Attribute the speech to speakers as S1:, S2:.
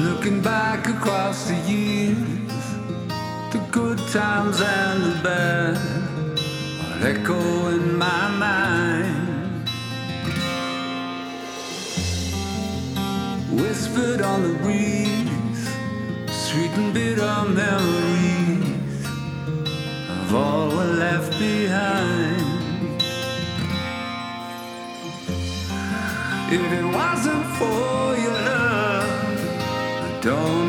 S1: Looking back across the years, the good times and the bad all echo in my mind. Whispered on the breeze, sweet and bitter memories of all we left behind. If it wasn't for your love, I don't